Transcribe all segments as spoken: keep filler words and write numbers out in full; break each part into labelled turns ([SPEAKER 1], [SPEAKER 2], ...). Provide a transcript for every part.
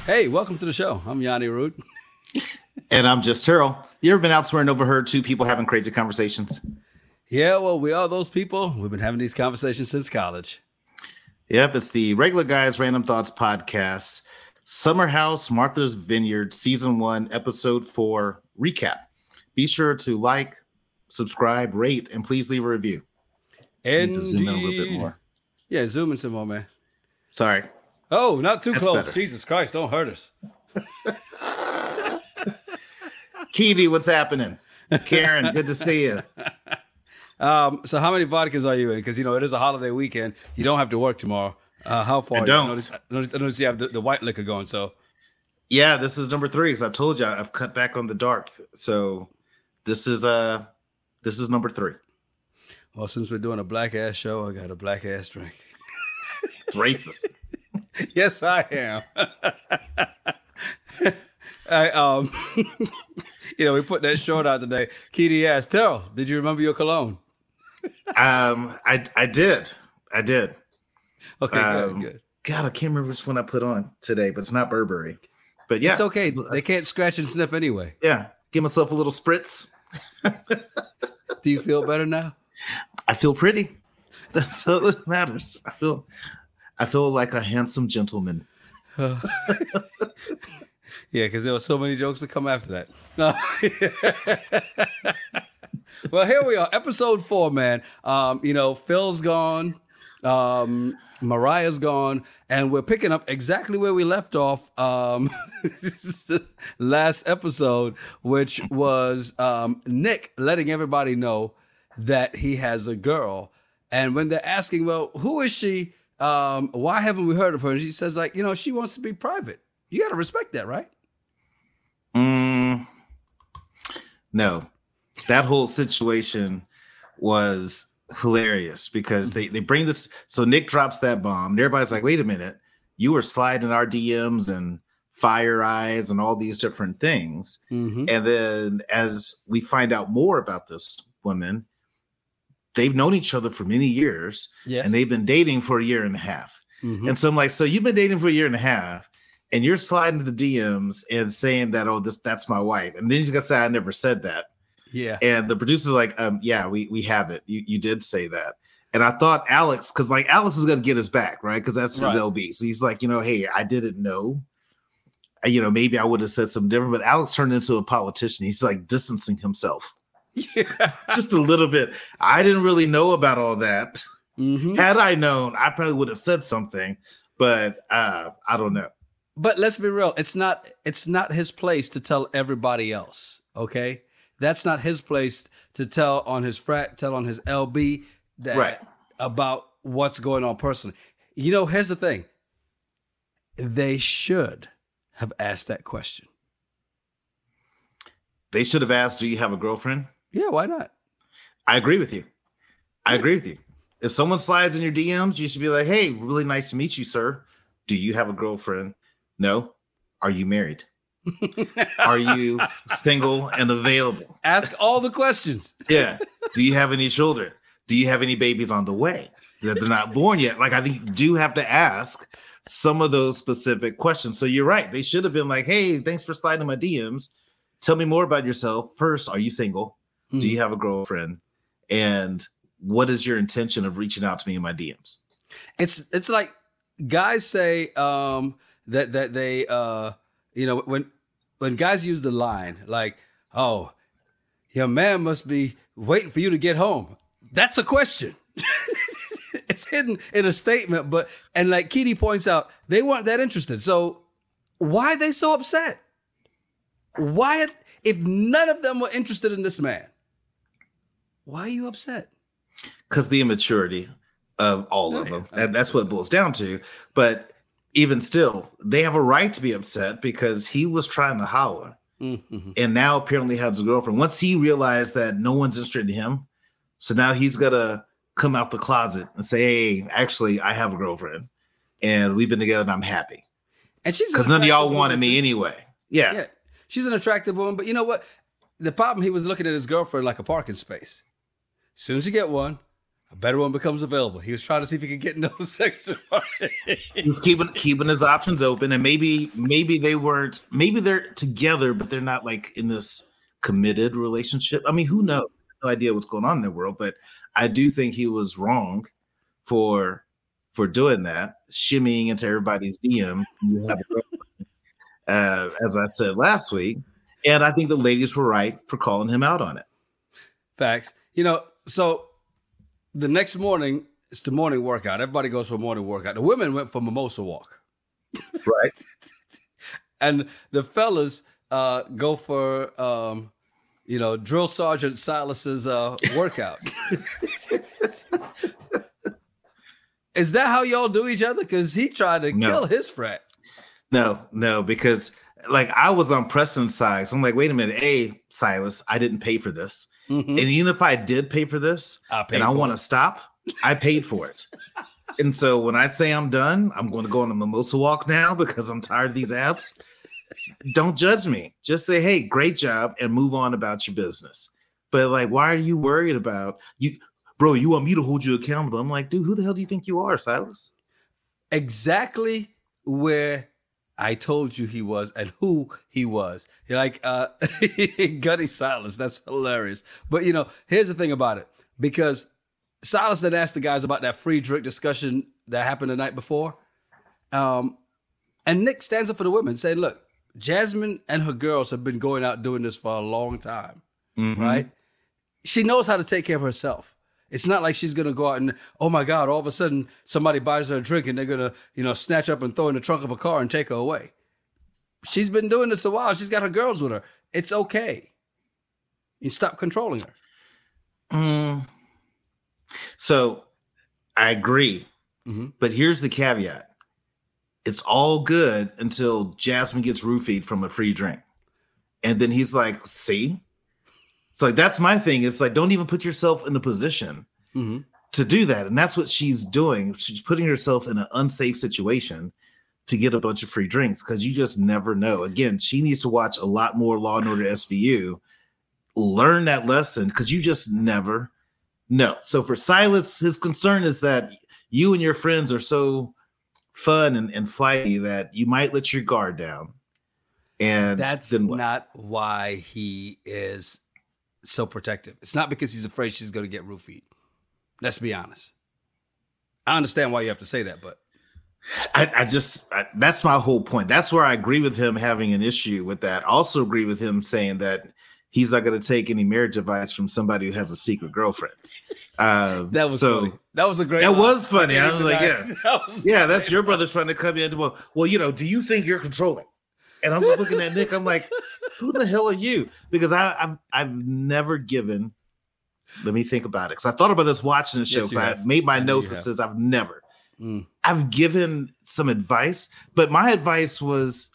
[SPEAKER 1] Hey, welcome to the show. I'm Yanni Root.
[SPEAKER 2] And I'm just Terrell. You ever been out somewhere and overheard two people having crazy conversations?
[SPEAKER 1] Yeah, well, we are those people. We've been having these conversations since college.
[SPEAKER 2] Yep, it's the Regular Guys Random Thoughts podcast, Summer House, Martha's Vineyard, Season one, Episode four, recap. Be sure to like, subscribe, rate, and please leave a review.
[SPEAKER 1] And
[SPEAKER 2] need to zoom in a little bit more.
[SPEAKER 1] Yeah, zoom in some more, man.
[SPEAKER 2] Sorry.
[SPEAKER 1] Oh, not too
[SPEAKER 2] That's
[SPEAKER 1] close.
[SPEAKER 2] better.
[SPEAKER 1] Jesus Christ, don't hurt us.
[SPEAKER 2] Keedy, what's happening? Karen, good to see you.
[SPEAKER 1] Um, so how many vodkas are you in? Because, you know, it is a holiday weekend. You don't have to work tomorrow. Uh, how far?
[SPEAKER 2] I
[SPEAKER 1] are
[SPEAKER 2] don't.
[SPEAKER 1] You? I, notice, I, notice, I notice you have the, the white liquor going, so.
[SPEAKER 2] Yeah, this is number three because I told you I've cut back on the dark. So this is uh, this is number three.
[SPEAKER 1] Well, since we're doing a black ass show, I got a black ass drink.
[SPEAKER 2] It's racist.
[SPEAKER 1] Yes, I am. I, um, you know, we put that short out today. Keedy asked, Terrell, did you remember your cologne?
[SPEAKER 2] um, I I did, I did.
[SPEAKER 1] Okay,
[SPEAKER 2] Um,
[SPEAKER 1] good, good.
[SPEAKER 2] God, I can't remember which one I put on today, but it's not Burberry. But yeah,
[SPEAKER 1] It's okay. They can't scratch and sniff anyway.
[SPEAKER 2] yeah, give myself a little spritz.
[SPEAKER 1] Do you feel better now?
[SPEAKER 2] I feel pretty. That's all that matters. I feel, I feel like a handsome gentleman.
[SPEAKER 1] Uh, yeah, because there were so many jokes to come after that. Well, here we are, episode four, man. Um, you know, Phil's gone, um, Mariah's gone, and we're picking up exactly where we left off um, last episode, which was um, Nick letting everybody know that he has a girl. And when they're asking, well, who is she? Um, why haven't we heard of her? And she says, like, you know, she wants to be private. You got to respect that, right?
[SPEAKER 2] Mm, no, that whole situation was hilarious because they, they bring this. So Nick drops that bomb. And everybody's like, wait a minute. You were sliding our D Ms and Fire Eyes and all these different things.
[SPEAKER 1] Mm-hmm.
[SPEAKER 2] And then as we find out more about this woman, they've known each other for many years,
[SPEAKER 1] Yeah.
[SPEAKER 2] and they've been dating for a year and a half.
[SPEAKER 1] Mm-hmm.
[SPEAKER 2] And so I'm like, so you've been dating for a year and a half, and you're sliding to the D Ms and saying that, oh, this that's my wife. And then he's gonna say, I never said that.
[SPEAKER 1] Yeah.
[SPEAKER 2] And the producer's like, um, yeah, we we have it. You you did say that. And I thought Alex, because like Alex is gonna get his back, right? Because that's his
[SPEAKER 1] Right.
[SPEAKER 2] L B. So he's like, you know, hey, I didn't know. Uh, You know, maybe I would have said something different, but Alex turned into a politician. He's like distancing himself.
[SPEAKER 1] Yeah.
[SPEAKER 2] Just a little bit. I didn't really know about all that.
[SPEAKER 1] Mm-hmm.
[SPEAKER 2] Had I known, I probably would have said something, but uh, I don't know.
[SPEAKER 1] But let's be real. It's not, it's not his place to tell everybody else. Okay. That's not his place to tell on his frat, tell on his L B that
[SPEAKER 2] Right.
[SPEAKER 1] about what's going on personally. You know, here's the thing. They should have asked that question.
[SPEAKER 2] They should have asked, do you have a girlfriend?
[SPEAKER 1] Yeah, why not?
[SPEAKER 2] I agree with you. I agree with you. If someone slides in your D Ms, you should be like, hey, really nice to meet you, sir. Do you have a girlfriend? No. Are you married? Are you single and available?
[SPEAKER 1] Ask all the questions.
[SPEAKER 2] Yeah. Do you have any children? Do you have any babies on the way that they're not born yet? Like, I think you do have to ask some of those specific questions. So you're right. They should have been like, hey, thanks for sliding my D Ms. Tell me more about yourself. First, are you single?
[SPEAKER 1] Mm-hmm.
[SPEAKER 2] Do you have a girlfriend? And what is your intention of reaching out to me in my D Ms?
[SPEAKER 1] It's it's like guys say um, that that they uh, you know when when guys use the line like, oh, your man must be waiting for you to get home. That's a question. It's hidden in a statement, but and like Keedy points out, they weren't that interested. So why are they so upset? Why, if none of them were interested in this man, why are you upset?
[SPEAKER 2] Because the immaturity of all of them. And that's what it boils down to. But even still, they have a right to be upset because he was trying to holler.
[SPEAKER 1] Mm-hmm.
[SPEAKER 2] And now apparently has a girlfriend. Once he realized that no one's interested in him, so now he's gonna come out the closet and say, hey, actually, I have a girlfriend and we've been together and I'm happy.
[SPEAKER 1] And she's
[SPEAKER 2] because none of y'all wanted me anyway. Yeah.
[SPEAKER 1] Yeah. She's an attractive woman, but you know what? The problem, he was looking at his girlfriend like a parking space. As soon as you get one, a better one becomes available. He was trying to see if he could get into those sexual.
[SPEAKER 2] He was keeping keeping his options open, and maybe maybe they weren't. Maybe they're together, but they're not like in this committed relationship. I mean, who knows? No idea what's going on in the world, but I do think he was wrong for for doing that, shimmying into everybody's D M. You have a, uh, as I said last week, and I think the ladies were right for calling him out on it.
[SPEAKER 1] Facts. You know, so the next morning, it's the morning workout. Everybody goes for a morning workout. The women went for mimosa walk.
[SPEAKER 2] Right.
[SPEAKER 1] And the fellas uh, go for, um, you know, Drill Sergeant Silas's uh, workout. Is that how y'all do each other? Because he tried to
[SPEAKER 2] No.
[SPEAKER 1] kill his frat.
[SPEAKER 2] No, no, because like I was on Preston's side. So I'm like, wait a minute. Hey, Silas, I didn't pay for this.
[SPEAKER 1] Mm-hmm.
[SPEAKER 2] And even if I did pay for this
[SPEAKER 1] I paid
[SPEAKER 2] and I
[SPEAKER 1] for
[SPEAKER 2] want
[SPEAKER 1] it.
[SPEAKER 2] to stop, I paid for it. And so when I say I'm done, I'm going to go on a mimosa walk now because I'm tired of these abs. Don't judge me. Just say, hey, great job, and move on about your business. But like, why are you worried about you, bro? You want me to hold you accountable? I'm like, dude, who the hell do you think you are, Silas?
[SPEAKER 1] Exactly where I told you he was and who he was. You're like, uh, Gunny Silas. That's hilarious. But, you know, here's the thing about it. Because Silas then asked the guys about that free drink discussion that happened the night before. Um, and Nick stands up for the women saying, look, Jasmine and her girls have been going out doing this for a long time,
[SPEAKER 2] Mm-hmm.
[SPEAKER 1] right? She knows how to take care of herself. It's not like she's going to go out and, oh my God, all of a sudden somebody buys her a drink and they're going to, you know, snatch up and throw in the trunk of a car and take her away. She's been doing this a while. She's got her girls with her. It's okay. You stop controlling her.
[SPEAKER 2] Mm. So I agree.
[SPEAKER 1] Mm-hmm.
[SPEAKER 2] But here's the caveat. It's all good until Jasmine gets roofied from a free drink. And then he's like, see? It's like, that's my thing. It's like, don't even put yourself in a position
[SPEAKER 1] Mm-hmm.
[SPEAKER 2] to do that. And that's what she's doing. She's putting herself in an unsafe situation to get a bunch of free drinks because you just never know. Again, she needs to watch a lot more Law and Order S V U, learn that lesson because you just never know. So for Silas, his concern is that you and your friends are so fun and, and flighty that you might let your guard down. And
[SPEAKER 1] That's
[SPEAKER 2] then what?
[SPEAKER 1] not why he is so protective. It's not because he's afraid she's going to get roofied. Let's be honest. I understand why you have to say that, but
[SPEAKER 2] I, I just, I, that's my whole point. That's where I agree with him having an issue with that. Also agree with him saying that he's not going to take any marriage advice from somebody who has a secret girlfriend. Uh,
[SPEAKER 1] that was
[SPEAKER 2] so,
[SPEAKER 1] funny. That was a great
[SPEAKER 2] That
[SPEAKER 1] line.
[SPEAKER 2] was funny. I
[SPEAKER 1] gave
[SPEAKER 2] was
[SPEAKER 1] the
[SPEAKER 2] like,
[SPEAKER 1] guy-
[SPEAKER 2] yeah.
[SPEAKER 1] that was
[SPEAKER 2] Yeah,
[SPEAKER 1] great.
[SPEAKER 2] that's your brother's trying to come in. Well, well, you know, do you think you're controlling? And I'm just looking at Nick. I'm like, who the hell are you? Because I, I've I've never given. Let me think about it. Because I thought about this watching the show.
[SPEAKER 1] Yes, you
[SPEAKER 2] Because I
[SPEAKER 1] have.
[SPEAKER 2] made my
[SPEAKER 1] I know
[SPEAKER 2] notes
[SPEAKER 1] you
[SPEAKER 2] that
[SPEAKER 1] have.
[SPEAKER 2] says I've never.
[SPEAKER 1] Mm.
[SPEAKER 2] I've given some advice, but my advice was.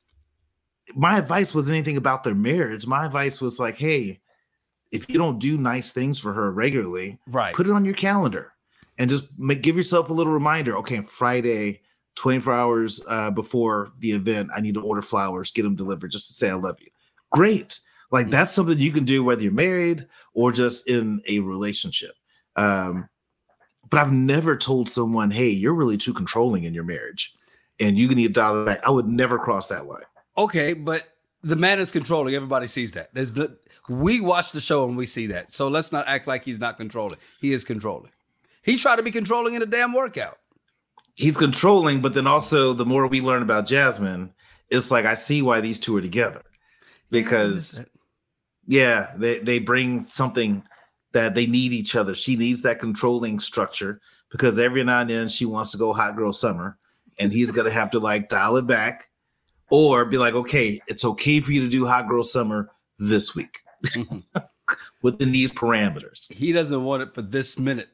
[SPEAKER 2] My advice was anything about their marriage. My advice was like, hey, if you don't do nice things for her regularly,
[SPEAKER 1] Right.
[SPEAKER 2] put it on your calendar and just make, give yourself a little reminder. Okay, Friday, twenty-four hours uh, before the event, I need to order flowers, get them delivered just to say I love you. Great. Like
[SPEAKER 1] Mm.
[SPEAKER 2] that's something you can do whether you're married or just in a relationship. Um, but I've never told someone, hey, you're really too controlling in your marriage and you need to dial it back. I would never cross that line.
[SPEAKER 1] Okay, but the man is controlling. Everybody sees that. There's the we watch the show and we see that. So let's not act like he's not controlling. He is controlling. He tried to be controlling in a damn workout.
[SPEAKER 2] He's controlling, but then also the more we learn about Jasmine, it's like I see why these two are together. Because yeah, they, they bring something that they need each other. She needs that controlling structure because every now and then she wants to go hot girl summer and he's gonna have to like dial it back or be like, okay, it's okay for you to do hot girl summer this week within these parameters.
[SPEAKER 1] He doesn't want it for this minute.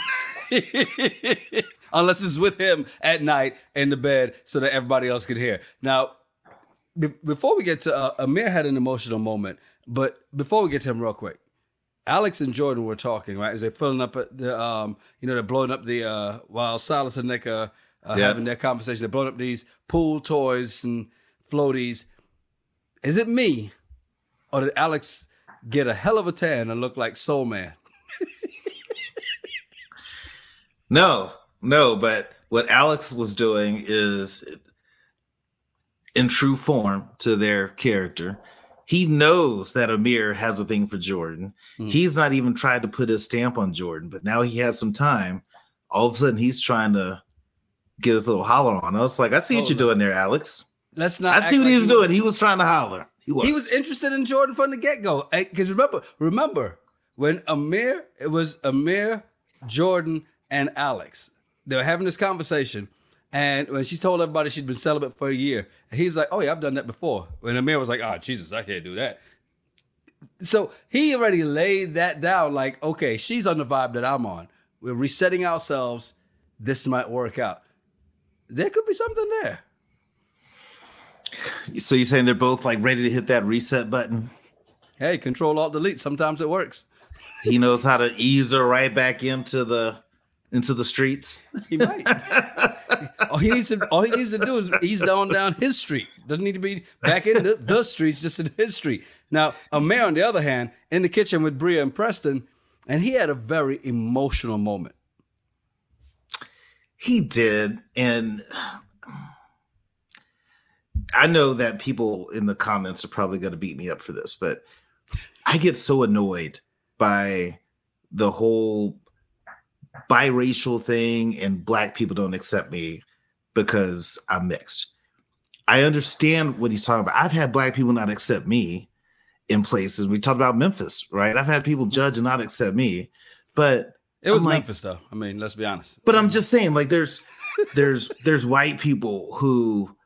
[SPEAKER 1] Unless it's with him at night in the bed so that everybody else can hear. Now, be- before we get to uh, Amir had an emotional moment, but before we get to him real quick, Alex and Jordan were talking, right? As they're filling up the, um, you know, they're blowing up the, uh, while Silas and Nick are uh,
[SPEAKER 2] Yeah.
[SPEAKER 1] having their conversation, they're blowing up these pool toys and floaties. Is it me or did Alex get a hell of a tan and look like Soul Man?
[SPEAKER 2] No, no, but what Alex was doing is in true form to their character. He knows that Amir has a thing for Jordan. Mm. He's not even tried to put his stamp on Jordan, but now he has some time. All of a sudden, he's trying to get his little holler on us. Like, I see oh, what you're doing there, Alex.
[SPEAKER 1] Let's not.
[SPEAKER 2] I see what like he's he doing. Was, he was trying to holler.
[SPEAKER 1] He was. He was interested in Jordan from the get-go. Because remember, remember when Amir, it was Amir, Jordan, and Alex. They were having this conversation. And when she told everybody she'd been celibate for a year, he's like, oh, yeah, I've done that before. When Amir was like, oh, Jesus, I can't do that. So he already laid that down like, okay, she's on the vibe that I'm on. We're resetting ourselves. This might work out. There could be something there.
[SPEAKER 2] So you're saying they're both like ready to hit that reset button?
[SPEAKER 1] Hey, control alt delete. Sometimes it works.
[SPEAKER 2] He knows how to ease her right back into the into the streets.
[SPEAKER 1] He might. all he needs to all he needs to do is ease on down his street. Doesn't need to be back in the, the streets, just in his street. Now, Amir, on the other hand, in the kitchen with Bria and Preston, and he had a very emotional moment.
[SPEAKER 2] He did, and I know that people in the comments are probably going to beat me up for this, but I get so annoyed by the whole biracial thing and black people don't accept me because I'm mixed. I understand what he's talking about. I've had black people not accept me in places. We talked about Memphis, right? I've had people judge and not accept me, but
[SPEAKER 1] it was like, Memphis though. I mean, let's be honest.
[SPEAKER 2] But I'm just saying, like, there's there's there's white people who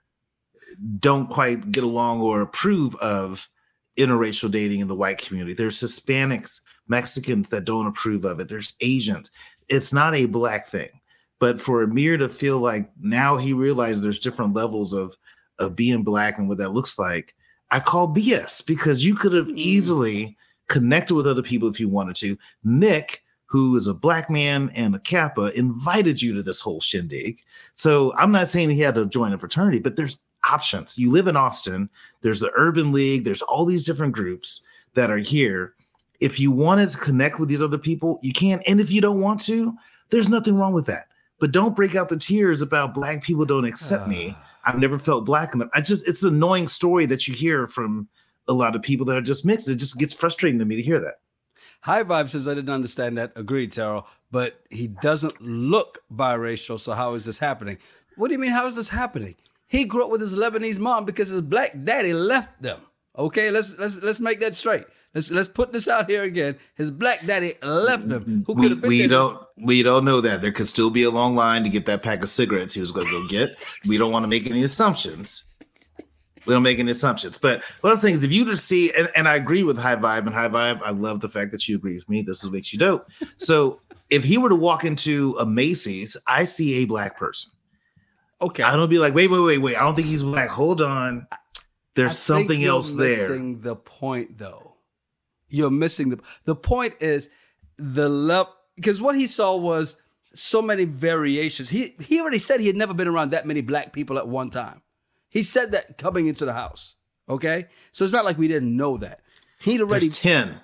[SPEAKER 2] don't quite get along or approve of interracial dating in the white community. There's Hispanics, Mexicans that don't approve of it. There's Asians. It's not a black thing. But for Amir to feel like now he realized there's different levels of of being black and what that looks like, I call B S, because you could have easily connected with other people if you wanted to. Nick, who is a black man and a Kappa, invited you to this whole shindig. So I'm not saying he had to join a fraternity, but there's options. You live in Austin. There's the Urban League. There's all these different groups that are here. If you wanted to connect with these other people, you can. And if you don't want to, there's nothing wrong with that. But don't break out the tears about black people don't accept uh. me. I've never felt black enough. I just, it's an annoying story that you hear from a lot of people that are just mixed. It just gets frustrating to me to hear that.
[SPEAKER 1] High Vibe says, I didn't understand that. Agreed, Terrell. But he doesn't look biracial, so how is this happening? What do you mean, how is this happening? He grew up with his Lebanese mom because his black daddy left them. Okay, let's let's let's make that straight. Let's let's put this out here again. His black daddy left him. Who could have been
[SPEAKER 2] we
[SPEAKER 1] there?
[SPEAKER 2] don't we don't know that. There could still be a long line to get that pack of cigarettes he was going to go get. We don't want to make any assumptions. We don't make any assumptions. But what I'm saying is, if you just see, and, and I agree with High Vibe, and High Vibe, I love the fact that you agree with me. This is what makes you dope. So if he were to walk into a Macy's, I see a black person.
[SPEAKER 1] Okay.
[SPEAKER 2] I don't be like, wait, wait, wait, wait. I don't think he's black. Hold on. There's I something else there.
[SPEAKER 1] You're missing the point, though. You're missing the the point is the level, because what he saw was so many variations. He he already said he had never been around that many black people at one time. He said that coming into the house. Okay, so it's not like we didn't know that. He'd already
[SPEAKER 2] There's ten.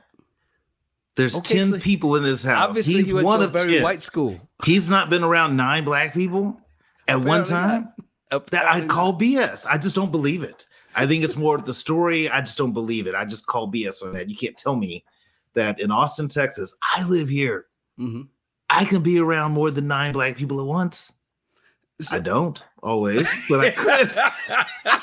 [SPEAKER 2] There's okay, ten so people in this house.
[SPEAKER 1] Obviously,
[SPEAKER 2] he's
[SPEAKER 1] he went
[SPEAKER 2] one
[SPEAKER 1] to a
[SPEAKER 2] of
[SPEAKER 1] very
[SPEAKER 2] ten.
[SPEAKER 1] white school.
[SPEAKER 2] He's not been around nine black people at Apparently one time. That I call not. B S. I just don't believe it. I think it's more the story. I just don't believe it. I just call B S on that. You can't tell me that in Austin, Texas, I live here. Mm-hmm. I can be around more than nine black people at once. So, I don't always, but I could.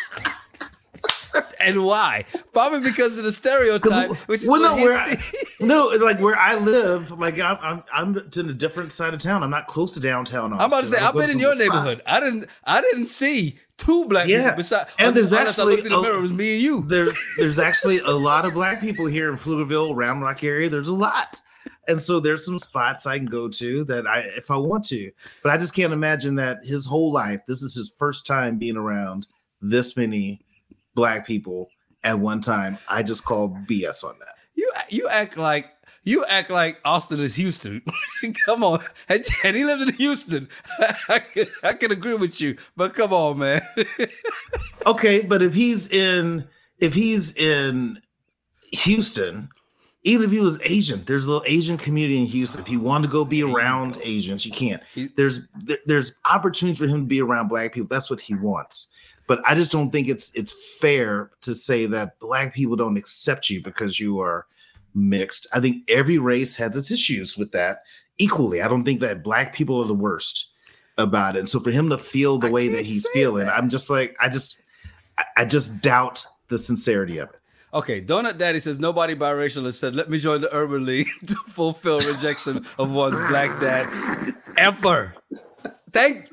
[SPEAKER 1] And why? Probably because of the stereotype. Which is
[SPEAKER 2] well, no, where I, no, like where I live, like I'm, I'm, I'm in a different side of town. I'm not close to downtown Austin.
[SPEAKER 1] I'm about to say, I've been in your neighborhood. Spots. I didn't, I didn't see two black
[SPEAKER 2] yeah.
[SPEAKER 1] people. Besides,
[SPEAKER 2] and there's actually,
[SPEAKER 1] I looked in the mirror, it was me and you.
[SPEAKER 2] There's, there's actually a lot of black people here in Pflugerville, Round Rock area. There's a lot. And so there's some spots I can go to that I, if I want to, but I just can't imagine that his whole life, this is his first time being around this many black people at one time. I just call B S on that.
[SPEAKER 1] You you act like you act like Austin is Houston. Come on, and, and he lived in Houston. I can I can agree with you, but come on, man.
[SPEAKER 2] Okay, but if he's in if he's in Houston, Even if he was Asian, there's a little Asian community in Houston. If he wanted to go be around Asians, you can't. There's there, there's opportunity for him to be around black people. That's what he wants. But I just don't think it's it's fair to say that black people don't accept you because you are mixed. I think every race has its issues with that equally. I don't think that black people are the worst about it. And so for him to feel the I way that he's feeling, that. I'm just like, I just, I just doubt the sincerity of it.
[SPEAKER 1] Okay, Donut Daddy says nobody biracial has said, let me join the Urban League to fulfill rejection of one's black dad ever. Thank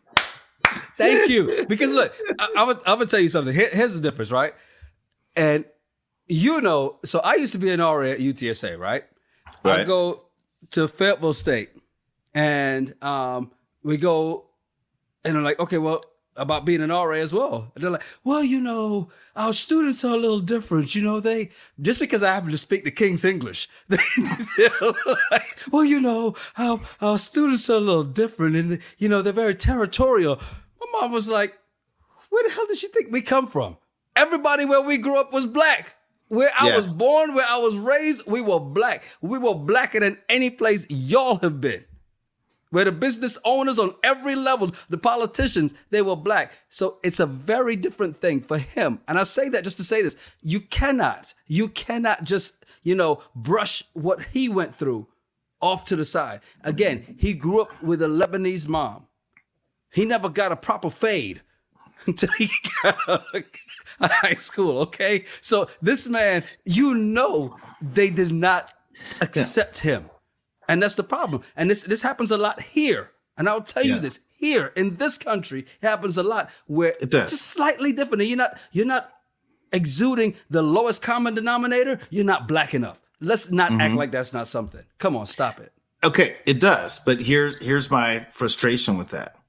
[SPEAKER 1] Thank you. Because look, I, I'm going to tell you something. Here, here's the difference, right? And you know, so I used to be an R A at U T S A, right? right. I go to Fayetteville State and um, we go and I'm like, okay, well, about being an R A as well. And they're like, well, you know, our students are a little different. You know, they, just because I happen to speak the King's English, they, they're like, well, you know, our, our students are a little different and, you know, they're very territorial. My mom was like, where the hell did she think we come from? Everybody where we grew up was black. Where I yeah. was born, where I was raised, we were black. We were blacker than any place y'all have been. Where the business owners on every level, the politicians, they were black. So it's a very different thing for him. And I say that just to say this. You cannot, you cannot just, you know, brush what he went through off to the side. Again, he grew up with a Lebanese mom. He never got a proper fade until he got out of high school, okay? So this man, you know, they did not accept yeah. him. And that's the problem. And this this happens a lot here. And I'll tell yeah. you this, here in this country, it happens a lot where it does. Just slightly different. You're not, you're not exuding the lowest common denominator. You're not black enough. Let's not mm-hmm. act like that's not something. Come on, stop it.
[SPEAKER 2] Okay, it does. But here, here's my frustration with that.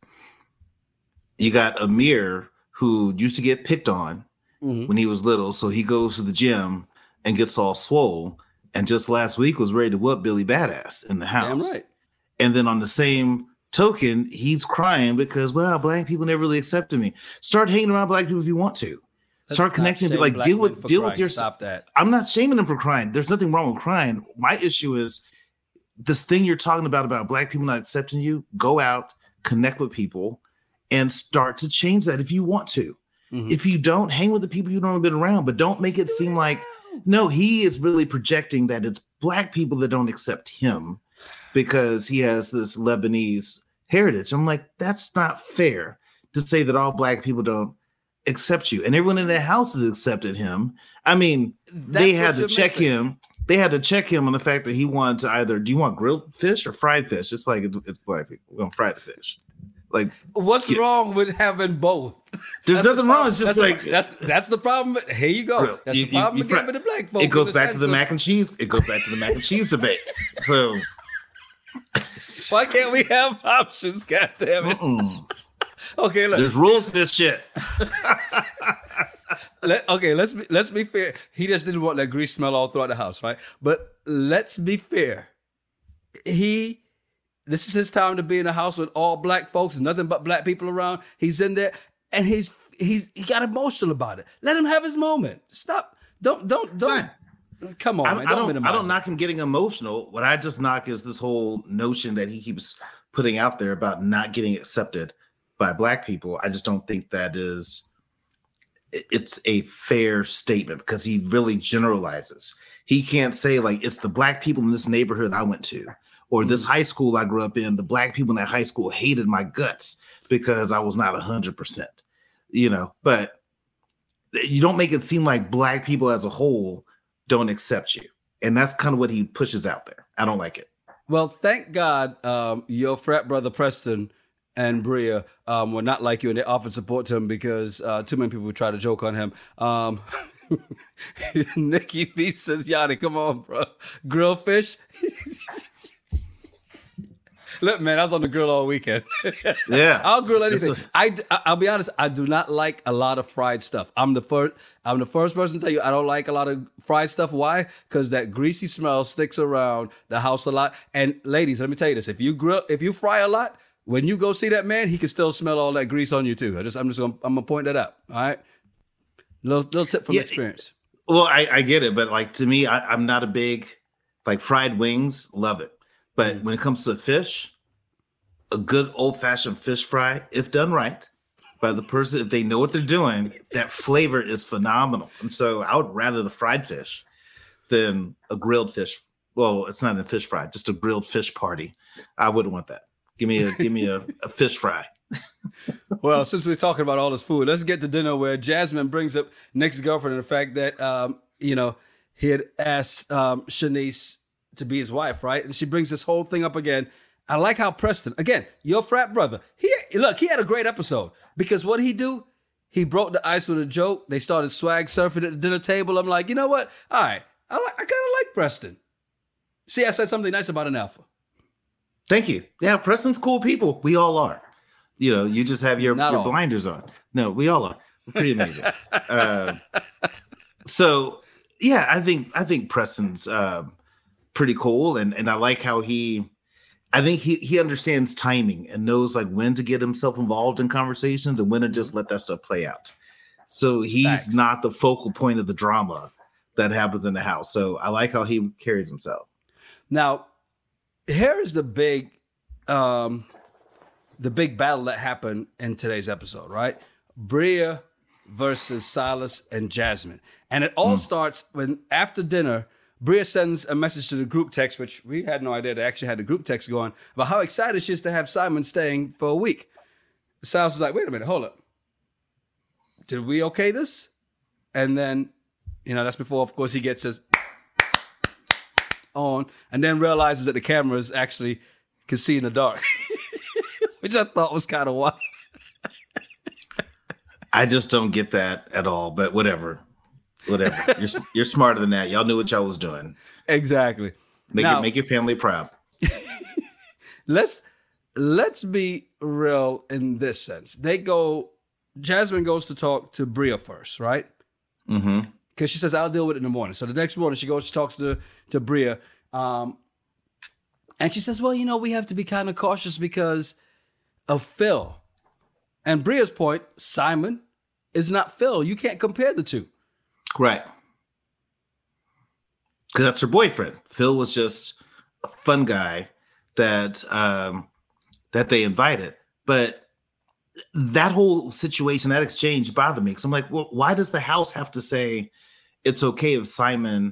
[SPEAKER 2] You got Amir, who used to get picked on mm-hmm. when he was little. So he goes to the gym and gets all swole. And just last week was ready to whoop Billy Badass in the house.
[SPEAKER 1] Damn right.
[SPEAKER 2] And then on the same token, he's crying because, well, black people never really accepted me. Start hanging around black people if you want to. Let's Start connecting. Like deal with deal crying. with your.
[SPEAKER 1] Stop that.
[SPEAKER 2] I'm not shaming them for crying. There's nothing wrong with crying. My issue is this thing you're talking about about black people not accepting you. Go out, connect with people, and start to change that if you want to. Mm-hmm. If you don't, hang with the people you don't have been around, but don't make it seem like. No, he is really projecting that it's black people that don't accept him because he has this Lebanese heritage. I'm like, that's not fair to say that all black people don't accept you. And everyone in their house has accepted him. I mean, that's they had to check missing. him. They had to check him on the fact that he wanted to either, do you want grilled fish or fried fish? It's like, it's black people. We're going to fry the fish. Like,
[SPEAKER 1] what's yeah. wrong with having both?
[SPEAKER 2] There's that's nothing the wrong. It's just
[SPEAKER 1] that's
[SPEAKER 2] like
[SPEAKER 1] the, that's that's the problem. Here you go. Real. That's you, the problem you, you, with the black folks.
[SPEAKER 2] It goes back to the mac and cheese. It goes back to the mac and cheese debate. So
[SPEAKER 1] why can't we have options? God damn it. Mm-mm. Okay, look.
[SPEAKER 2] There's rules to this shit.
[SPEAKER 1] Let, okay, let's be let's be fair. He just didn't want that grease smell all throughout the house, right? But let's be fair. He. This is his time to be in a house with all black folks, nothing but black people around. He's in there, and he's he's he got emotional about it. Let him have his moment. Stop. Don't don't don't. Fine. Come on,
[SPEAKER 2] I,
[SPEAKER 1] man.
[SPEAKER 2] I
[SPEAKER 1] Don't
[SPEAKER 2] don't. I don't knock him getting emotional. What I just knock is this whole notion that he keeps putting out there about not getting accepted by black people. I just don't think that is. It's a fair statement because he really generalizes. He can't say like it's the black people in this neighborhood I went to. Or this high school I grew up in, the black people in that high school hated my guts because I was not one hundred percent, you know, but you don't make it seem like black people as a whole don't accept you. And that's kind of what he pushes out there. I don't like it.
[SPEAKER 1] Well, thank God um, your frat brother Preston and Bria um, were not like you and they offered support to him because uh, too many people would try to joke on him. Um, Nikki B says, Yanni, come on, bro. Grill fish. Look, man, I was on the grill all weekend.
[SPEAKER 2] Yeah,
[SPEAKER 1] I'll grill anything. A- I, I'll be honest. I do not like a lot of fried stuff. I'm the first. I'm the first person to tell you I don't like a lot of fried stuff. Why? Because that greasy smell sticks around the house a lot. And ladies, let me tell you this: if you grill, if you fry a lot, when you go see that man, he can still smell all that grease on you too. I just, I'm just gonna, I'm gonna point that out. All right, little, little tip from
[SPEAKER 2] yeah,
[SPEAKER 1] experience.
[SPEAKER 2] Well, I, I get it, but like to me, I, I'm not a big like fried wings. Love it, but mm. when it comes to fish, a good old fashioned fish fry, if done right by the person, if they know what they're doing, that flavor is phenomenal. And so I would rather the fried fish than a grilled fish. Well, it's not a fish fry, just a grilled fish party. I wouldn't want that. Give me a give me a, a fish fry.
[SPEAKER 1] Well, since we're talking about all this food, let's get to dinner where Jasmine brings up Nick's girlfriend and the fact that, um, you know, he had asked um, Shanice to be his wife, right? And she brings this whole thing up again. I like how Preston, again, your frat brother, he look, he had a great episode because what he do, he broke the ice with a joke. They started swag surfing at the dinner table. I'm like, you know what? All right, I, li- I kind of like Preston. See, I said something nice about an alpha.
[SPEAKER 2] Thank you. Yeah, Preston's cool people. We all are. You know, you just have your, your blinders on. No, we all are. We're pretty amazing. uh, so, yeah, I think I think Preston's uh, pretty cool, and and I like how he. I think he he understands timing and knows like when to get himself involved in conversations and when to just let that stuff play out. So he's Thanks. not the focal point of the drama that happens in the house. So I like how he carries himself.
[SPEAKER 1] Now, here is the big. Um, The big battle that happened in today's episode, right? Bria versus Silas and Jasmine. And it all mm. starts when after dinner, Bria sends a message to the group text, which we had no idea they actually had the group text going, about how excited she is to have Simon staying for a week. Silas was like, wait a minute, hold up. Did we okay this? And then, you know, that's before, of course, he gets his on and then realizes that the cameras actually can see in the dark. Which I thought was kind of wild.
[SPEAKER 2] I just don't get that at all, but whatever. Whatever. You're you're smarter than that. Y'all knew what y'all was doing.
[SPEAKER 1] Exactly.
[SPEAKER 2] Make now, your, make your family proud.
[SPEAKER 1] let's let's be real in this sense. They go, Jasmine goes to talk to Bria first, right?
[SPEAKER 2] Mm-hmm.
[SPEAKER 1] Because she says, I'll deal with it in the morning. So the next morning she goes, she talks to, to Bria. Um, and she says, well, you know, we have to be kind of cautious because of Phil. And Bria's point, Simon is not Phil. You can't compare the two.
[SPEAKER 2] Right. Because that's her boyfriend. Phil was just a fun guy that um, that they invited. But that whole situation, that exchange bothered me. Because I'm like, well, why does the house have to say it's okay if Simon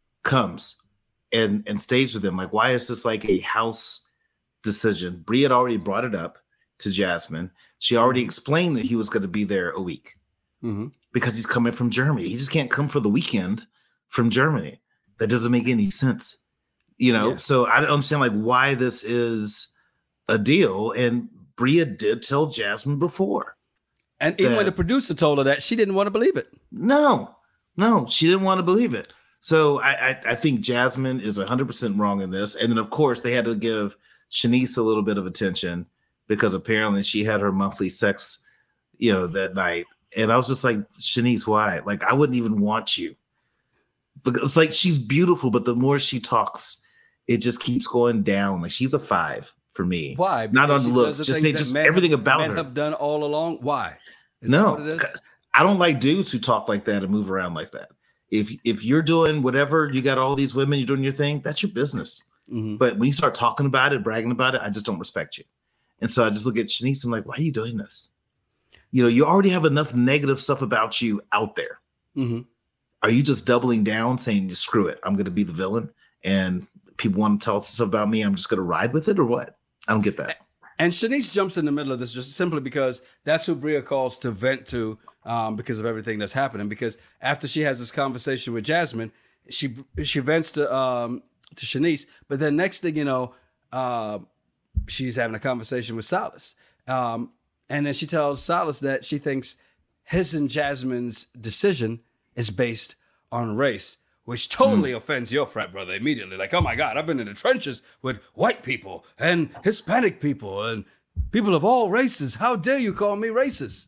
[SPEAKER 2] comes and, and stays with him? Like, why is this like a house decision? Bria had already brought it up to Jasmine. She already explained that he was going to be there a week mm-hmm. because he's coming from Germany. He just can't come for the weekend from Germany. That doesn't make any sense, you know? Yeah. So I don't understand like why this is a deal. And Bria did tell Jasmine before.
[SPEAKER 1] And even that, when the producer told her that, she didn't want to believe it.
[SPEAKER 2] No, no, she didn't want to believe it. So I, I, I think Jasmine is one hundred percent wrong in this. And then, of course, they had to give Shanice a little bit of attention because apparently she had her monthly sex, you know, that night. And I was just like, Shanice, why? Like, I wouldn't even want you. Because it's like, she's beautiful, but the more she talks, it just keeps going down. Like, she's a five for me.
[SPEAKER 1] Why?
[SPEAKER 2] Because not on the looks. Just say just everything
[SPEAKER 1] have,
[SPEAKER 2] about
[SPEAKER 1] men
[SPEAKER 2] her.
[SPEAKER 1] have done all along. Why? Is
[SPEAKER 2] no, I don't like dudes who talk like that and move around like that. If if you're doing whatever, you got all these women, you're doing your thing, that's your business. Mm-hmm. But when you start talking about it, bragging about it, I just don't respect you. And so I just look at Shanice, I'm like, why are you doing this? You know, you already have enough negative stuff about you out there. Mm-hmm. Are you just doubling down saying, screw it, I'm going to be the villain and people want to tell stuff about me, I'm just going to ride with it or what? I don't get that.
[SPEAKER 1] And Shanice jumps in the middle of this just simply because that's who Bria calls to vent to um, because of everything that's happening. Because after she has this conversation with Jasmine, she she vents to um, to Shanice. But then next thing you know, uh, she's having a conversation with Silas. Um, and then she tells Silas that she thinks his and Jasmine's decision is based on race, which totally mm. offends your frat brother immediately. Like, oh my God, I've been in the trenches with white people and Hispanic people and people of all races. How dare you call me racist?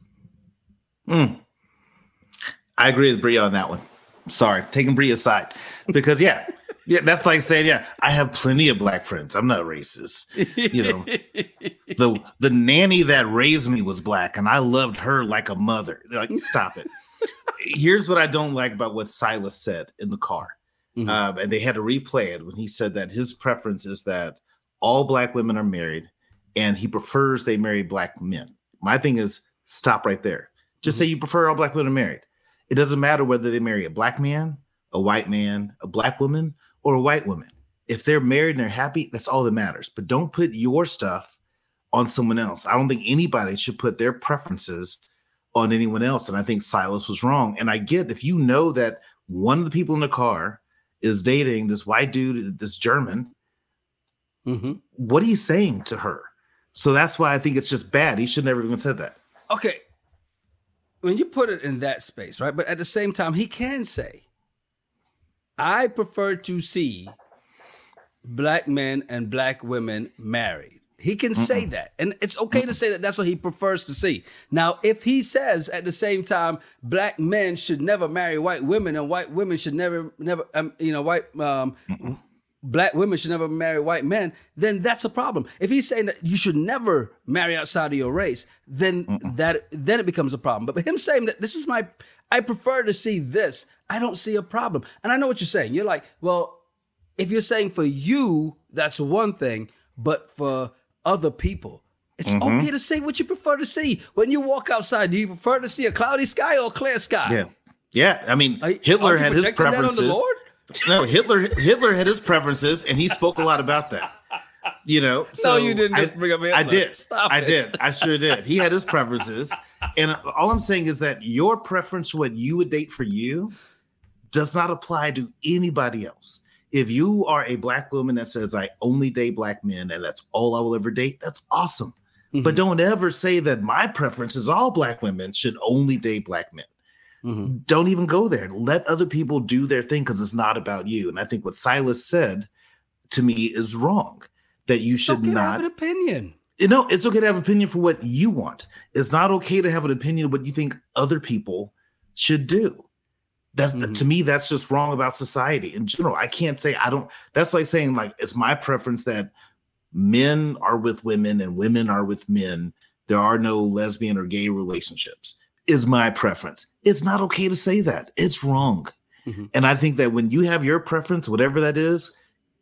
[SPEAKER 2] Mm. I agree with Bria on that one. Sorry, taking Bria's side. Because, yeah, yeah, that's like saying, yeah, I have plenty of black friends. I'm not racist. You know, the the nanny that raised me was black and I loved her like a mother. Like, stop it. here's what I don't like about what Silas said in the car. Mm-hmm. Um, and they had to replay it when he said that his preference is that all black women are married and he prefers they marry black men. My thing is stop right there. Just mm-hmm. say you prefer all black women married. It doesn't matter whether they marry a black man, a white man, a black woman, or a white woman. If they're married and they're happy, that's all that matters. But don't put your stuff on someone else. I don't think anybody should put their preferences on anyone else. And I think Silas was wrong. And I get, if you know that one of the people in the car is dating this white dude, this German, mm-hmm. what are you saying to her? So that's why I think it's just bad. He should never even said that.
[SPEAKER 1] Okay. When you put it in that space, right? But at the same time, he can say, I prefer to see black men and black women married. He can Mm-mm. say that. And it's okay Mm-mm. to say that that's what he prefers to see. Now, if he says at the same time, black men should never marry white women and white women should never, never, um, you know, white, um, black women should never marry white men, then that's a problem. If he's saying that you should never marry outside of your race, then Mm-mm. that, then it becomes a problem. But him saying that this is my, I prefer to see this, I don't see a problem. And I know what you're saying. You're like, well, if you're saying for you, that's one thing, but for other people, it's mm-hmm. okay to say what you prefer to see. When you walk outside, do you prefer to see a cloudy sky or a clear sky?
[SPEAKER 2] Yeah, yeah. I mean, are, Hitler had his preferences. No, Hitler Hitler had his preferences, and he spoke a lot about that. You know, so
[SPEAKER 1] no, you didn't just
[SPEAKER 2] I,
[SPEAKER 1] bring up Hitler.
[SPEAKER 2] I did.
[SPEAKER 1] Stop
[SPEAKER 2] I
[SPEAKER 1] it.
[SPEAKER 2] did. I sure did. He had his preferences, and all I'm saying is that your preference, what you would date for you, does not apply to anybody else. If you are a black woman that says, I only date black men and that's all I will ever date, that's awesome. Mm-hmm. But don't ever say that my preference is all black women should only date black men. Mm-hmm. Don't even go there. Let other people do their thing because it's not about you. And I think what Silas said to me is wrong, that you should
[SPEAKER 1] it's okay
[SPEAKER 2] not
[SPEAKER 1] to have an opinion.
[SPEAKER 2] You know, it's okay to have an opinion for what you want. It's not okay to have an opinion of what you think other people should do. That's mm-hmm. to me, that's just wrong about society in general. I can't say I don't. That's like saying like it's my preference that men are with women and women are with men. There are no lesbian or gay relationships. Is my preference. It's not okay to say that. It's wrong. Mm-hmm. And I think that when you have your preference, whatever that is,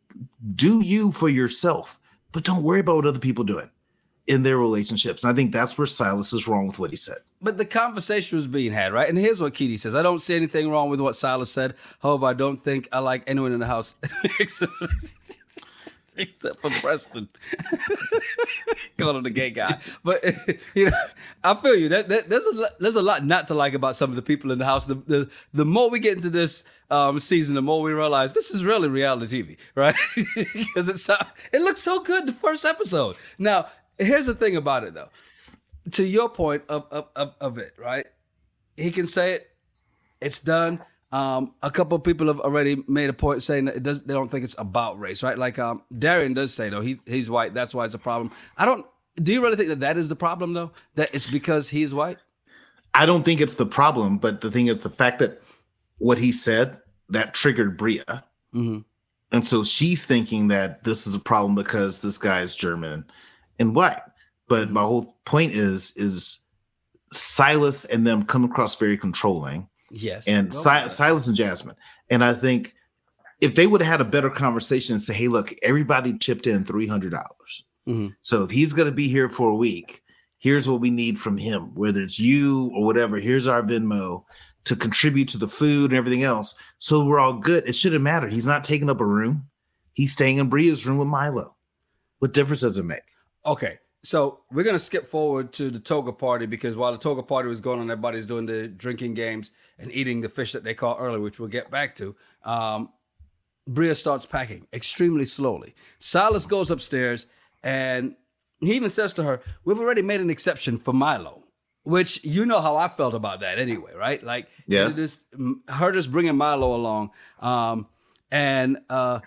[SPEAKER 2] do you for yourself, but don't worry about what other people are doing in their relationships. And I think that's where Silas is wrong with what he said.
[SPEAKER 1] But the conversation was being had, right? And here's what Keedy says. I don't see anything wrong with what Silas said. However, I don't think I like anyone in the house except, except for Preston. Call him the gay guy. But, you know, I feel you. That, that, there's, a, there's a lot not to like about some of the people in the house. The, the, the more we get into this um, season, the more we realize this is really reality T V, right? Because it's so, it looks so good the first episode. Now, here's the thing about it, though. To your point of, of, of, of it, right? He can say it. It's done. Um, a couple of people have already made a point saying that it does, they don't think it's about race, right? Like um, Darian does say, though, he he's white. That's why it's a problem. I don't. Do you really think that that is the problem, though? That it's because he's white?
[SPEAKER 2] I don't think it's the problem. But the thing is, the fact that what he said, that triggered Bria. Mm-hmm. And so she's thinking that this is a problem because this guy is German and white. But my whole point is, is Silas and them come across very controlling.
[SPEAKER 1] Yes.
[SPEAKER 2] And si- Silas and Jasmine. And I think if they would have had a better conversation and say, hey, look, everybody chipped in three hundred dollars. Mm-hmm. So if he's going to be here for a week, here's what we need from him, whether it's you or whatever. Here's our Venmo to contribute to the food and everything else. So we're all good. It shouldn't matter. He's not taking up a room. He's staying in Bria's room with Milo. What difference does it make?
[SPEAKER 1] Okay. So we're going to skip forward to the toga party because while the toga party was going on, everybody's doing the drinking games and eating the fish that they caught earlier, which we'll get back to. Um, Bria starts packing extremely slowly. Silas goes upstairs and he even says to her, we've already made an exception for Milo, which you know how I felt about that anyway, right? Like
[SPEAKER 2] yeah.
[SPEAKER 1] this, her just bringing Milo along. Um, and, uh,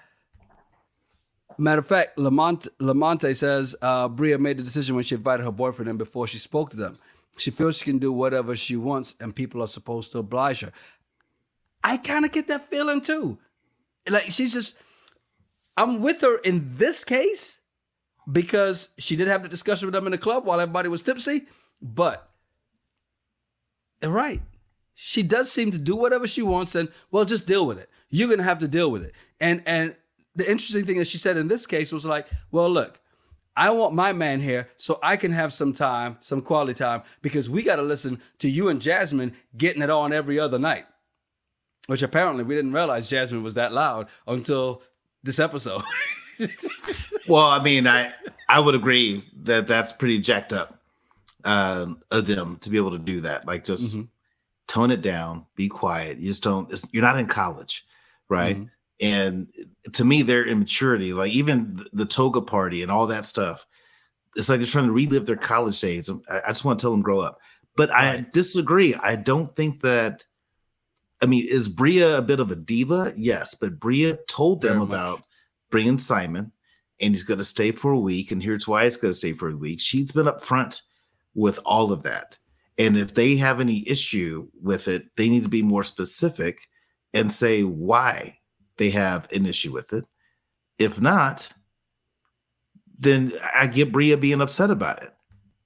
[SPEAKER 1] Matter of fact, Lamont, Lamonte says uh, Bria made the decision when she invited her boyfriend in before she spoke to them. She feels she can do whatever she wants and people are supposed to oblige her. I kind of get that feeling too. Like she's just, I'm with her in this case because she did have the discussion with them in the club while everybody was tipsy. But, right, she does seem to do whatever she wants, and well, just deal with it. You're gonna have to deal with it. And and the interesting thing that she said in this case was like, well, look, I want my man here so I can have some time, some quality time, because we got to listen to you and Jasmine getting it on every other night. Which apparently we didn't realize Jasmine was that loud until this episode.
[SPEAKER 2] Well, I mean, I I would agree that that's pretty jacked up um, of them to be able to do that. Like, just mm-hmm. tone it down, be quiet. You just don't. It's, you're not in college, right? Mm-hmm. And to me, their immaturity, like even the, the toga party and all that stuff, it's like they're trying to relive their college days. I, I just want to tell them grow up. But right. I disagree. I don't think that. I mean, is Bria a bit of a diva? Yes, but Bria told them Very about much. bringing Simon, and he's going to stay for a week, and here's why he's going to stay for a week. She's been upfront with all of that, and if they have any issue with it, they need to be more specific and say why they have an issue with it. If not, then I get Bria being upset about it.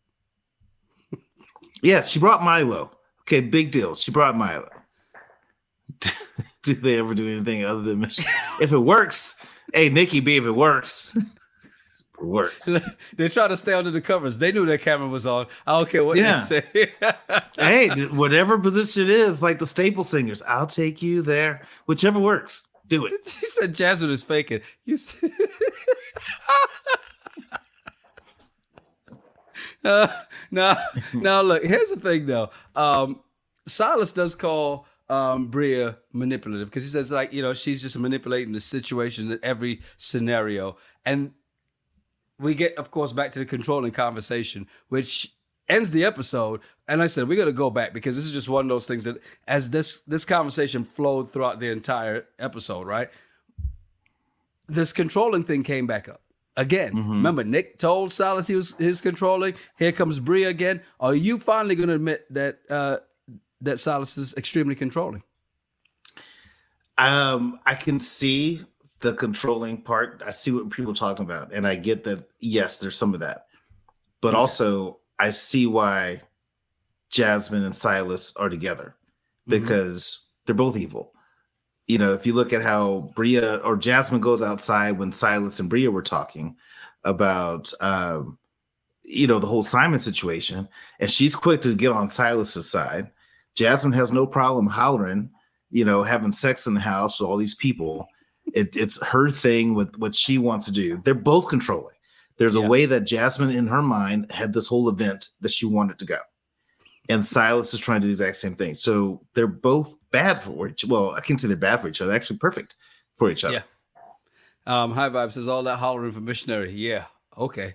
[SPEAKER 2] Yes, she brought Milo. Okay, big deal. She brought Milo. Do they ever do anything other than mission? If it works, hey, Nikki B, if it works, it works.
[SPEAKER 1] They try to stay under the covers. They knew their camera was on. I don't care what yeah. they say.
[SPEAKER 2] Hey, whatever position it is, like the staple singers, I'll take you there. Whichever works, do it.
[SPEAKER 1] She said Jasmine is faking. You said... uh, now, now, look, here's the thing, though. Um, Silas does call um, Bria manipulative because he says, like, you know, she's just manipulating the situation in every scenario. And we get, of course, back to the controlling conversation, which ends the episode. And like I said, we're going to go back because this is just one of those things that as this, this conversation flowed throughout the entire episode, right? This controlling thing came back up. Again, mm-hmm. Remember, Nick told Silas he was his controlling. Here comes Bria again. Are you finally going to admit that uh, that Silas is extremely controlling?
[SPEAKER 2] Um, I can see the controlling part. I see what people are talking about, and I get that. Yes, there's some of that, but okay. also I see why Jasmine and Silas are together because mm-hmm. they're both evil. You know, if you look at how Bria or Jasmine goes outside when Silas and Bria were talking about, um, you know, the whole Simon situation, and she's quick to get on Silas's side. Jasmine has no problem hollering, you know, having sex in the house with all these people. It, it's her thing with what she wants to do. They're both controlling. There's a yeah. way that Jasmine in her mind had this whole event that she wanted to go. And Silas is trying to do the exact same thing. So they're both bad for each other. Well, I can't say they're bad for each other. They're actually perfect for each other.
[SPEAKER 1] Yeah. Um, High Vibe says, all that hollering for missionary. Yeah. Okay.